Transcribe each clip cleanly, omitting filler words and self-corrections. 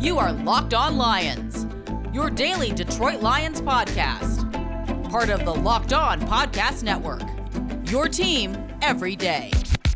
You are Locked On Lions, your daily Detroit Lions podcast. Part of the Locked On Podcast Network, your team every day.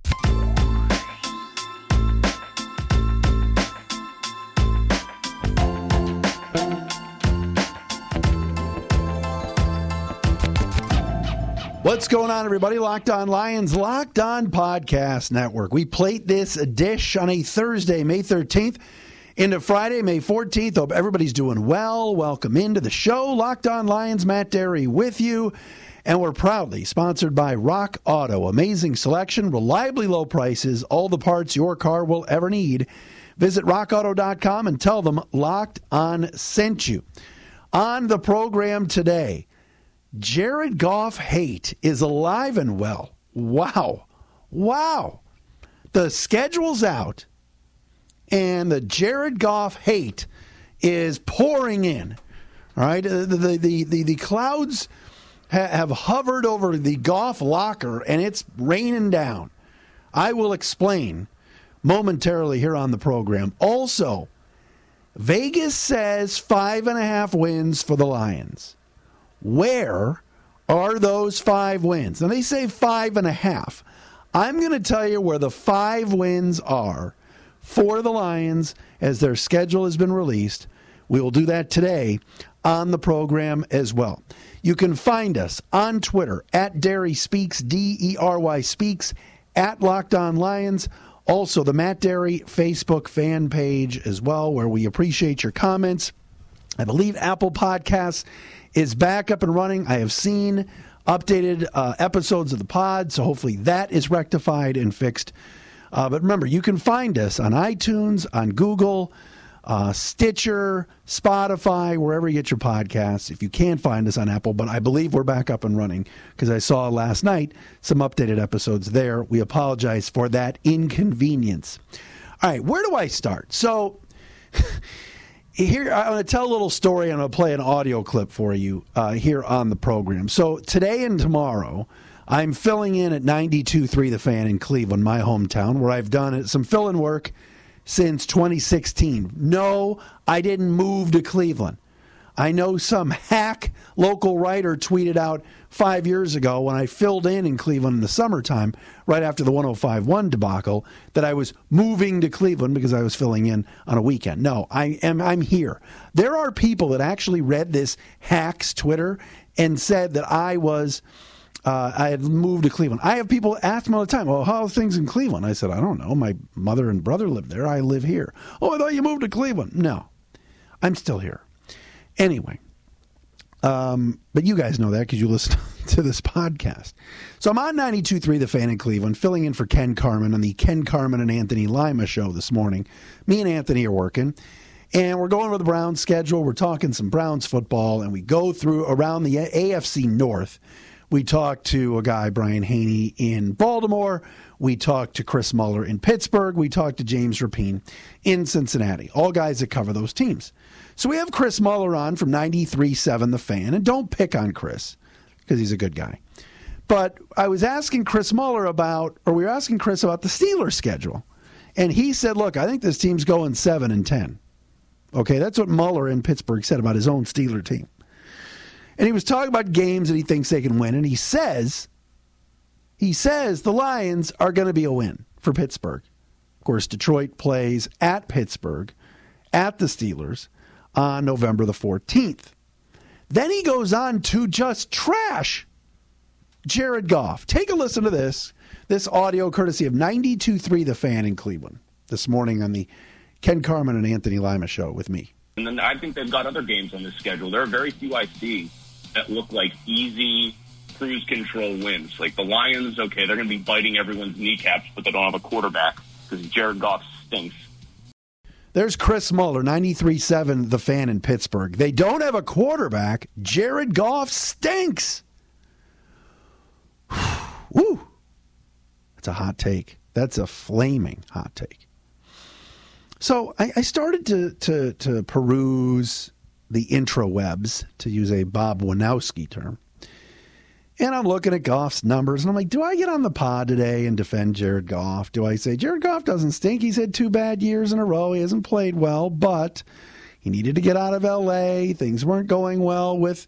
What's going on, everybody? Locked On Lions, Locked On Podcast Network. We plate this dish on a Thursday, May 13th, into Friday, May 14th. Hope everybody's doing well. Welcome into the show. Locked On Lions, Matt Derry with you. And we're proudly sponsored by Rock Auto. Amazing selection, reliably low prices, all the parts your car will ever need. Visit rockauto.com and tell them Locked On sent you. On the program today, Jared Goff hate is alive and well. Wow. The schedule's out, and the Jared Goff hate is pouring in. All right, the clouds have hovered over the Goff locker, and it's raining down. I will explain momentarily here on the program. Also, Vegas says 5.5 wins for the Lions. Where are those 5 wins? Now, they say 5.5. I'm going to tell you where the 5 wins are for the Lions as their schedule has been released. We will do that today on the program as well. You can find us on Twitter at Derry Speaks, D-E-R-Y Speaks, at Locked On Lions. Also, the Matt Derry Facebook fan page as well, where we appreciate your comments. I believe Apple Podcasts is back up and running. I have seen updated episodes of the pod, so hopefully that is rectified and fixed. But remember, you can find us on iTunes, on Google, Stitcher, Spotify, wherever you get your podcasts. If you can't find us on Apple, but I believe we're back up and running because I saw last night some updated episodes there. We apologize for that inconvenience. All right, where do I start? So here, I'm going to tell a little story, and I'm going to play an audio clip for you here on the program. So today and tomorrow, I'm filling in at 92.3 The Fan in Cleveland, my hometown, where I've done some fill-in work since 2016. No, I didn't move to Cleveland. I know some hack local writer tweeted out 5 years ago when I filled in Cleveland in the summertime, right after the 105.1 debacle, that I was moving to Cleveland because I was filling in on a weekend. No, I'm here. There are people that actually read this hack's Twitter and said that I had moved to Cleveland. I have people ask me all the time, well, how are things in Cleveland? I said, I don't know. My mother and brother live there. I live here. Oh, I thought you moved to Cleveland. No, I'm still here. Anyway, but you guys know that because you listen to this podcast. So I'm on 92.3 The Fan in Cleveland, filling in for Ken Carman on the Ken Carman and Anthony Lima show this morning. Me and Anthony are working, and we're going over the Browns schedule. We're talking some Browns football, and we go through around the AFC North. We talked to a guy, Brian Haney, in Baltimore. We talked to Chris Muller in Pittsburgh. We talked to James Rapien in Cincinnati, all guys that cover those teams. So we have Chris Muller on from 93.7 The Fan, and don't pick on Chris because he's a good guy. But I was asking Chris Muller we were asking Chris about the Steelers schedule, and he said, look, I think this team's going 7-10. Okay, that's what Muller in Pittsburgh said about his own Steeler team. And he was talking about games that he thinks they can win, and he says the Lions are going to be a win for Pittsburgh. Of course, Detroit plays at Pittsburgh, at the Steelers, on November the 14th. Then he goes on to just trash Jared Goff. Take a listen to this audio courtesy of 92.3 The Fan in Cleveland this morning on the Ken Carman and Anthony Lima show with me. And then I think they've got other games on the schedule. There are very few I see that look like easy cruise control wins. Like the Lions, okay, they're going to be biting everyone's kneecaps, but they don't have a quarterback because Jared Goff stinks. There's Chris Muller, 93.7 The Fan in Pittsburgh. They don't have a quarterback. Jared Goff stinks. Woo. That's a hot take. That's a flaming hot take. So I started to peruse the intrawebs, to use a Bob Wanowski term. And I'm looking at Goff's numbers, and I'm like, do I get on the pod today and defend Jared Goff? Do I say, Jared Goff doesn't stink. He's had 2 bad years in a row. He hasn't played well, but he needed to get out of L.A. Things weren't going well with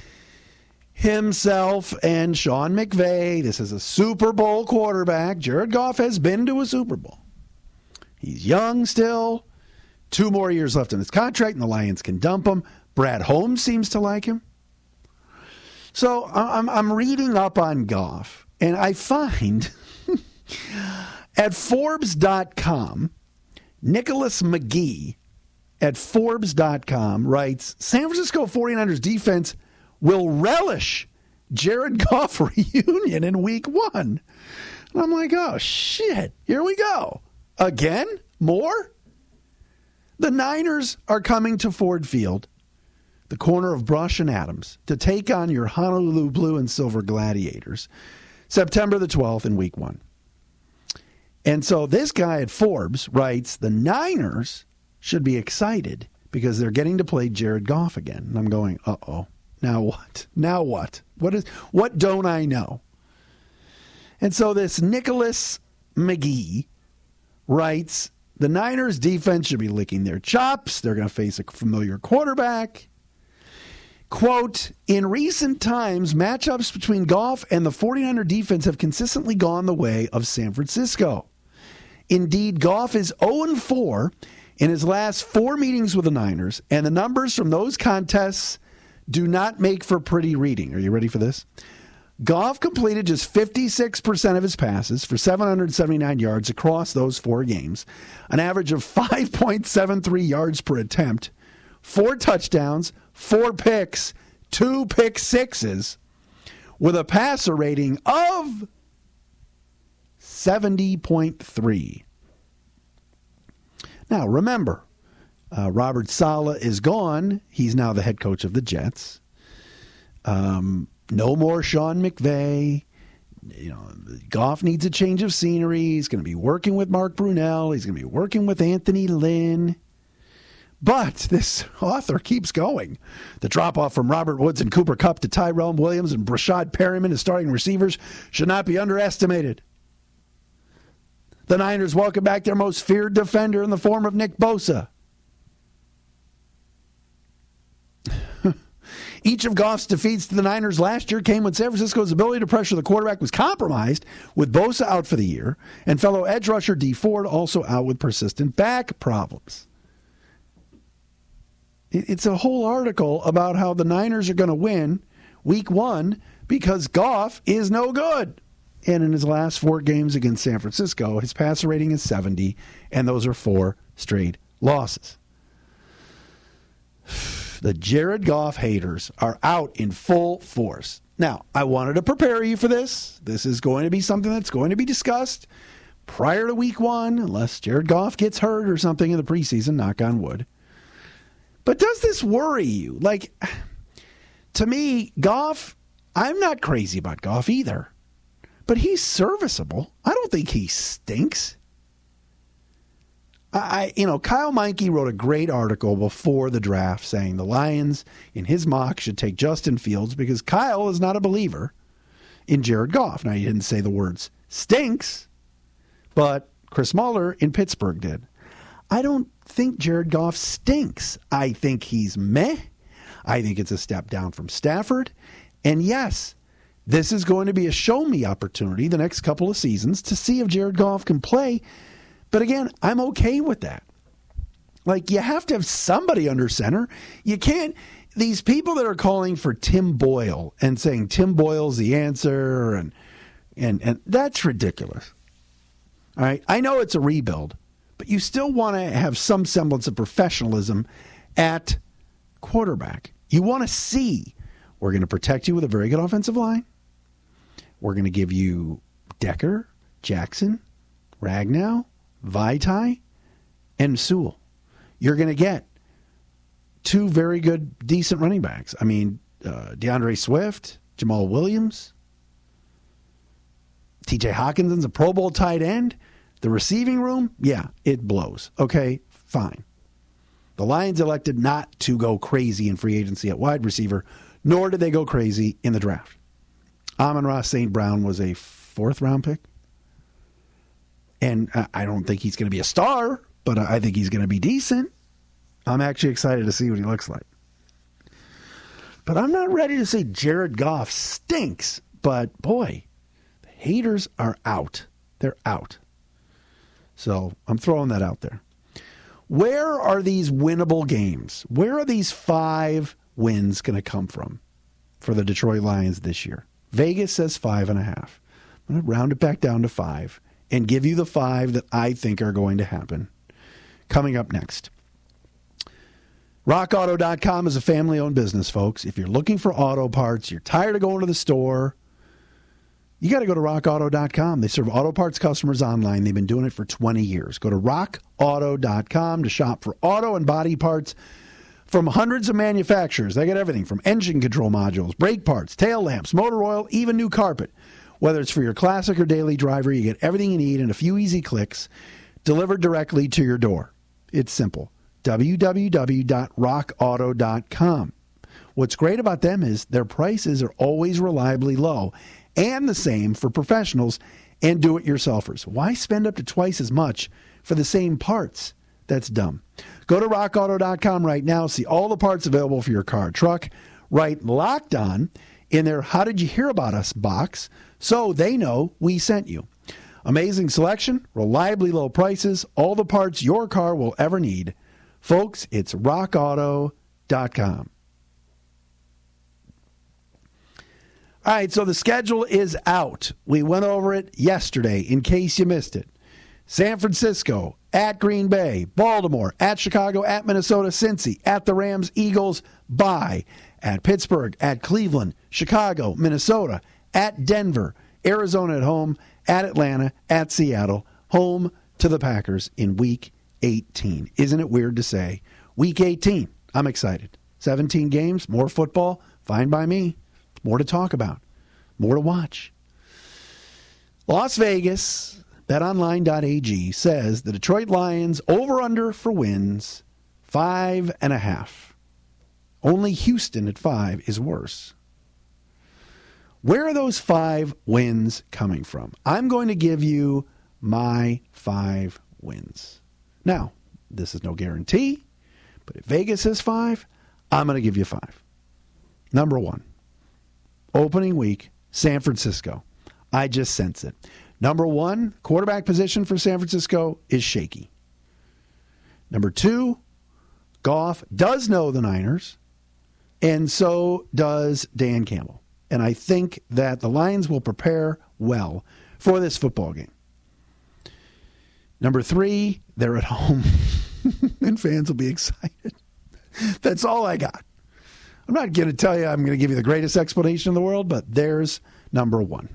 himself and Sean McVay. This is a Super Bowl quarterback. Jared Goff has been to a Super Bowl. He's young still. 2 more years left in his contract, and the Lions can dump him. Brad Holmes seems to like him. So I'm reading up on Goff, and I find at Forbes.com, Nicholas McGee at Forbes.com writes, San Francisco 49ers defense will relish Jared Goff reunion in week 1. And I'm like, oh, shit, here we go. Again? More? The Niners are coming to Ford Field, the corner of Brush and Adams, to take on your Honolulu Blue and Silver Gladiators, September the 12th in week 1. And so this guy at Forbes writes, the Niners should be excited because they're getting to play Jared Goff again. And I'm going, uh-oh, now what? Now what? What don't I know? And so this Nicholas McGee writes, the Niners defense should be licking their chops. They're going to face a familiar quarterback. Quote, in recent times, matchups between Goff and the 49er defense have consistently gone the way of San Francisco. Indeed, Goff is 0-4 in his last 4 meetings with the Niners, and the numbers from those contests do not make for pretty reading. Are you ready for this? Goff completed just 56% of his passes for 779 yards across those 4 games, an average of 5.73 yards per attempt, 4 touchdowns, 4 picks, 2 pick sixes, with a passer rating of 70.3. Now, remember, Robert Saleh is gone. He's now the head coach of the Jets. No more Sean McVay. Goff needs a change of scenery. He's going to be working with Mark Brunell. He's going to be working with Anthony Lynn. But this author keeps going. The drop-off from Robert Woods and Cooper Kupp to Tyrell Williams and Brashad Perryman as starting receivers should not be underestimated. The Niners welcome back their most feared defender in the form of Nick Bosa. Each of Goff's defeats to the Niners last year came when San Francisco's ability to pressure the quarterback was compromised, with Bosa out for the year, and fellow edge rusher Dee Ford also out with persistent back problems. It's a whole article about how the Niners are going to win week 1 because Goff is no good. And in his last 4 games against San Francisco, his passer rating is 70, and those are 4 straight losses. The Jared Goff haters are out in full force. Now, I wanted to prepare you for this. This is going to be something that's going to be discussed prior to week 1, unless Jared Goff gets hurt or something in the preseason, knock on wood. But does this worry you? Like, to me, Goff, I'm not crazy about Goff either. But he's serviceable. I don't think he stinks. Kyle Meinke wrote a great article before the draft saying the Lions, in his mock, should take Justin Fields because Kyle is not a believer in Jared Goff. Now, he didn't say the words stinks, but Chris Muller in Pittsburgh did. I don't think Jared Goff stinks. I think he's meh. I think it's a step down from Stafford. And yes, this is going to be a show-me opportunity the next couple of seasons to see if Jared Goff can play. But again, I'm okay with that. Like, you have to have somebody under center. You can't, these people that are calling for Tim Boyle and saying Tim Boyle's the answer, and that's ridiculous. All right, I know it's a rebuild, but you still want to have some semblance of professionalism at quarterback. You want to see, we're going to protect you with a very good offensive line. We're going to give you Decker, Jackson, Ragnow, Vaitai, and Sewell. You're going to get 2 very good, decent running backs. I mean, DeAndre Swift, Jamal Williams, TJ Hawkinson's a Pro Bowl tight end. The receiving room, yeah, it blows. Okay, fine. The Lions elected not to go crazy in free agency at wide receiver, nor did they go crazy in the draft. Amon-Ra St. Brown was a 4th-round pick. And I don't think he's going to be a star, but I think he's going to be decent. I'm actually excited to see what he looks like. But I'm not ready to say Jared Goff stinks. But, boy, the haters are out. They're out. So I'm throwing that out there. Where are these winnable games? Where are these 5 wins going to come from for the Detroit Lions this year? Vegas says 5.5. I'm going to round it back down to 5 and give you the 5 that I think are going to happen. Coming up next. RockAuto.com is a family-owned business, folks. If you're looking for auto parts, you're tired of going to the store, you got to go to RockAuto.com. They serve auto parts customers online. They've been doing it for 20 years. Go to RockAuto.com to shop for auto and body parts from hundreds of manufacturers. They got everything from engine control modules, brake parts, tail lamps, motor oil, even new carpet. Whether it's for your classic or daily driver, you get everything you need in a few easy clicks delivered directly to your door. It's simple. www.rockauto.com. What's great about them is their prices are always reliably low, and the same for professionals and do-it-yourselfers. Why spend up to twice as much for the same parts? That's dumb. Go to rockauto.com right now. See all the parts available for your car or truck. Write Locked On in their How Did You Hear About Us box so they know we sent you. Amazing selection, reliably low prices, all the parts your car will ever need. Folks, it's rockauto.com. All right, so the schedule is out. We went over it yesterday in case you missed it. San Francisco, at Green Bay, Baltimore, at Chicago, at Minnesota, Cincy, at the Rams, Eagles, bye, at Pittsburgh, at Cleveland, Chicago, Minnesota, at Denver, Arizona at home, at Atlanta, at Seattle, home to the Packers in Week 18. Isn't it weird to say? Week 18. I'm excited. 17 games, more football, fine by me. More to talk about. More to watch. Las Vegas, betonline.ag, says the Detroit Lions over-under for wins, 5.5. Only Houston at 5 is worse. Where are those 5 wins coming from? I'm going to give you my 5 wins. Now, this is no guarantee, but if Vegas says 5, I'm going to give you 5. Number 1. Opening week, San Francisco. I just sense it. Number 1, quarterback position for San Francisco is shaky. Number 2, Goff does know the Niners, and so does Dan Campbell. And I think that the Lions will prepare well for this football game. Number 3, they're at home, and fans will be excited. That's all I got. I'm not going to tell you I'm going to give you the greatest explanation in the world, but there's number 1.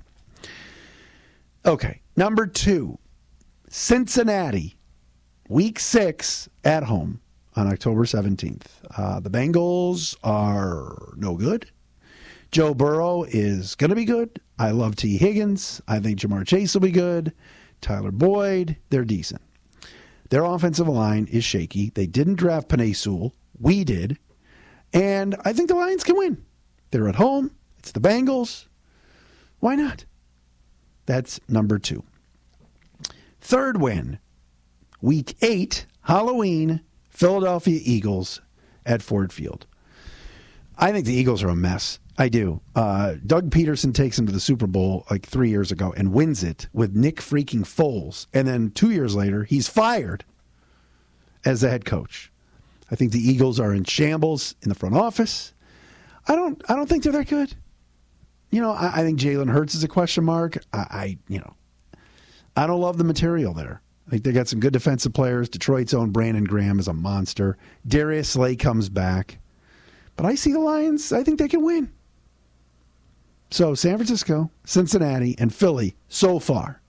Okay, number 2, Cincinnati, Week 6 at home on October 17th. The Bengals are no good. Joe Burrow is going to be good. I love T. Higgins. I think Jamar Chase will be good. Tyler Boyd, they're decent. Their offensive line is shaky. They didn't draft Penei Sewell. We did. And I think the Lions can win. They're at home. It's the Bengals. Why not? That's number 2. Third win, Week 8, Halloween, Philadelphia Eagles at Ford Field. I think the Eagles are a mess. I do. Doug Peterson takes them to the Super Bowl like 3 years ago and wins it with Nick freaking Foles. And then 2 years later, he's fired as the head coach. I think the Eagles are in shambles in the front office. I don't think they're that good. You know, I think Jalen Hurts is a question mark. I don't love the material there. I think they got some good defensive players. Detroit's own Brandon Graham is a monster. Darius Slay comes back. But I see the Lions. I think they can win. So San Francisco, Cincinnati, and Philly so far.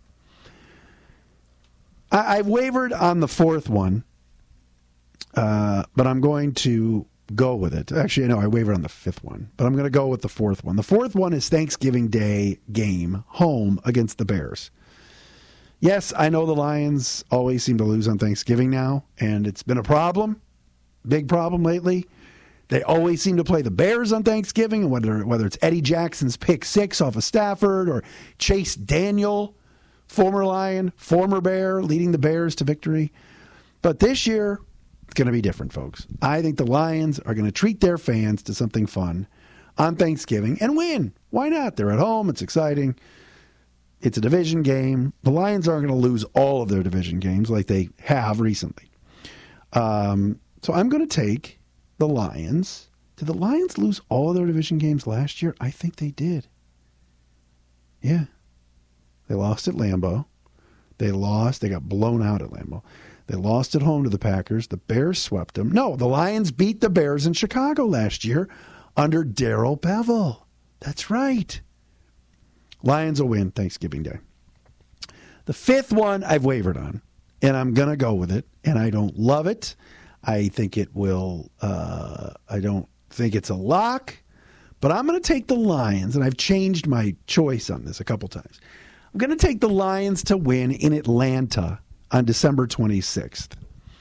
I wavered on the fourth one. But I'm going to go with it. Actually, no, I wavered on the fifth one. But I'm going to go with the fourth one. The fourth one is Thanksgiving Day game, home against the Bears. Yes, I know the Lions always seem to lose on Thanksgiving now, and it's been a problem, big problem lately. They always seem to play the Bears on Thanksgiving, whether it's Eddie Jackson's pick six off of Stafford or Chase Daniel, former Lion, former Bear, leading the Bears to victory. But this year, it's going to be different, folks. I think the Lions are going to treat their fans to something fun on Thanksgiving and win. Why not? They're at home. It's exciting. It's a division game. The Lions aren't going to lose all of their division games like they have recently. So I'm going to take the Lions. Did the Lions lose all of their division games last year? I think they did. Yeah. They lost at Lambeau. They got blown out at Lambeau. They lost at home to the Packers. The Bears swept them. No, the Lions beat the Bears in Chicago last year under Darrell Bevell. That's right. Lions will win Thanksgiving Day. The fifth one I've wavered on, and I'm going to go with it, and I don't love it. I think it will, I don't think it's a lock, but I'm going to take the Lions, and I've changed my choice on this a couple times. I'm going to take the Lions to win in Atlanta on December 26th.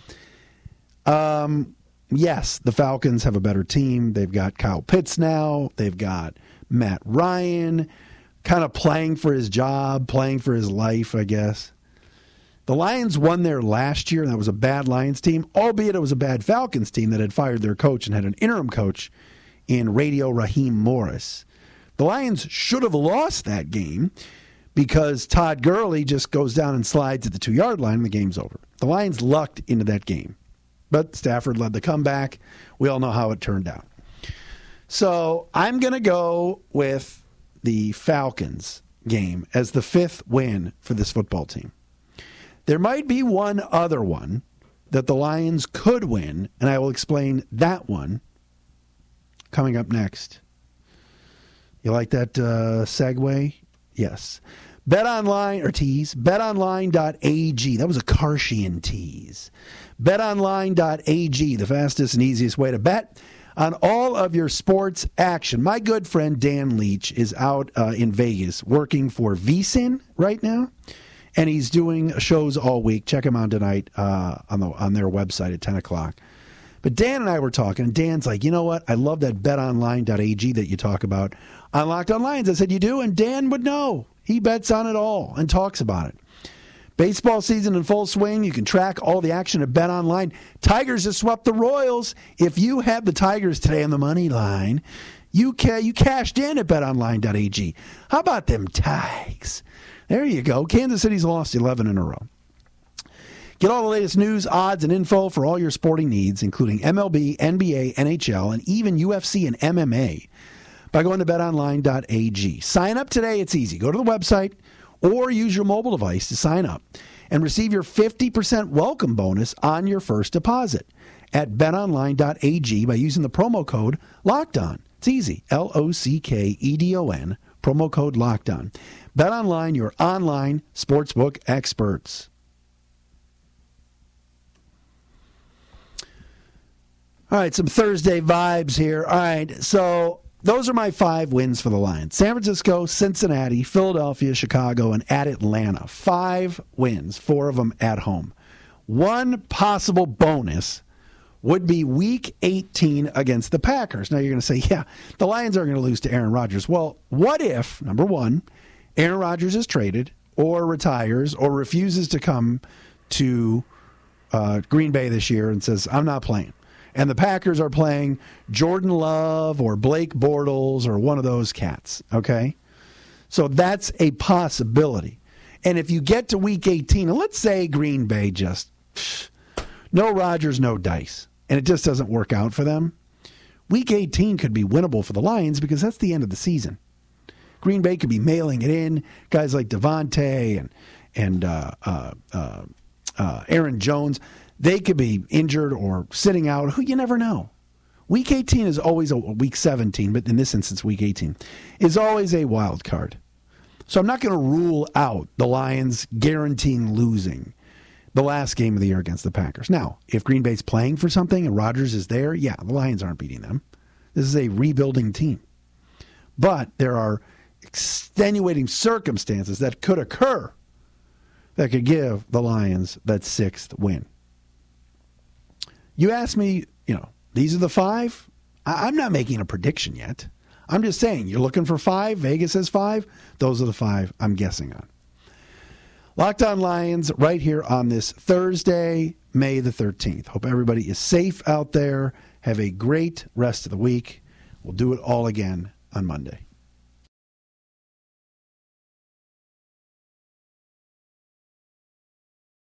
Yes, the Falcons have a better team. They've got Kyle Pitts now. They've got Matt Ryan kind of playing for his job, playing for his life, I guess. The Lions won there last year, and that was a bad Lions team, albeit it was a bad Falcons team that had fired their coach and had an interim coach in Radio Raheem Morris. The Lions should have lost that game because Todd Gurley just goes down and slides at the 2-yard line and the game's over. The Lions lucked into that game. But Stafford led the comeback. We all know how it turned out. So I'm going to go with the Falcons game as the fifth win for this football team. There might be one other one that the Lions could win, and I will explain that one coming up next. You like that segue? Yes. BetOnline, tease, betonline.ag. That was a Karshian tease. BetOnline.ag, the fastest and easiest way to bet on all of your sports action. My good friend Dan Leach is out in Vegas working for VSiN right now, and he's doing shows all week. Check him out tonight on their website at 10 o'clock. But Dan and I were talking, and Dan's like, you know what? I love that betonline.ag that you talk about on Locked On Lions. I said, you do? And Dan would know. He bets on it all and talks about it. Baseball season in full swing. You can track all the action at BetOnline. Tigers just swept the Royals. If you had the Tigers today on the money line, you cashed in at betonline.ag. How about them Tigers? There you go. Kansas City's lost 11 in a row. Get all the latest news, odds, and info for all your sporting needs, including MLB, NBA, NHL, and even UFC and MMA by going to betonline.ag. Sign up today. It's easy. Go to the website or use your mobile device to sign up and receive your 50% welcome bonus on your first deposit at betonline.ag by using the promo code LOCKEDON. It's easy. LOCKEDON, promo code LOCKEDON. BetOnline, your online sportsbook experts. All right, some Thursday vibes here. All right, so those are my 5 wins for the Lions. San Francisco, Cincinnati, Philadelphia, Chicago, and at Atlanta. 5 wins, 4 of them at home. One possible bonus would be Week 18 against the Packers. Now you're going to say, yeah, the Lions are going to lose to Aaron Rodgers. Well, what if, number one, Aaron Rodgers is traded or retires or refuses to come to Green Bay this year and says, I'm not playing. And the Packers are playing Jordan Love or Blake Bortles or one of those cats, okay? So that's a possibility. And if you get to Week 18, and let's say Green Bay just, no Rodgers, no dice, and it just doesn't work out for them, Week 18 could be winnable for the Lions because that's the end of the season. Green Bay could be mailing it in. Guys like Devontae and Aaron Jones, they could be injured or sitting out. You never know. Week 18 is always Week 17, but in this instance, Week 18 is always a wild card. So I'm not going to rule out the Lions guaranteeing losing the last game of the year against the Packers. Now, if Green Bay's playing for something and Rodgers is there, yeah, the Lions aren't beating them. This is a rebuilding team. But there are extenuating circumstances that could occur that could give the Lions that 6th win. You ask me, these are the 5. I'm not making a prediction yet. I'm just saying, you're looking for 5. Vegas has 5. Those are the 5 I'm guessing on. Locked On Lions right here on this Thursday, May the 13th. Hope everybody is safe out there. Have a great rest of the week. We'll do it all again on Monday.